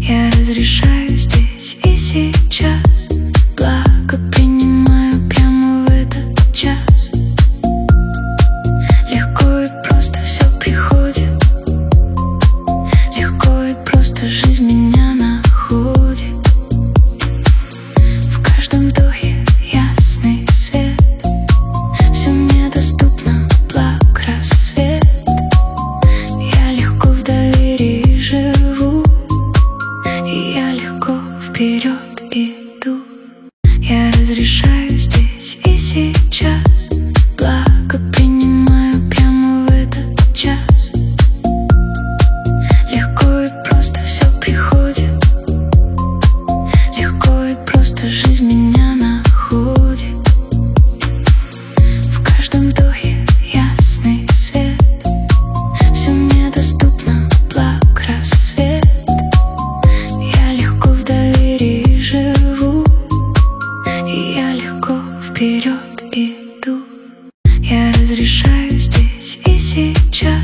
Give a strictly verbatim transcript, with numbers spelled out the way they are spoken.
Я разрешаю здесь и сейчас, благо принимаю прямо в этот час. Легко и просто все приходит, легко и просто жизнь меня находит. В каждом вдохе ясный свет, все мне доступно, благ рассвет. Я легко в доверии живу, и я легко вперед иду. Я разрешаю здесь и сейчас, благо принимаю прямо в этот час. Легко и просто все приходит, легко и просто жизнь меня находит. В каждом вдохе ясный свет, все мне доступно, благ рассвет. Я легко в доверии живу, и я легко вперед иду. Я разрешаю здесь и сейчас,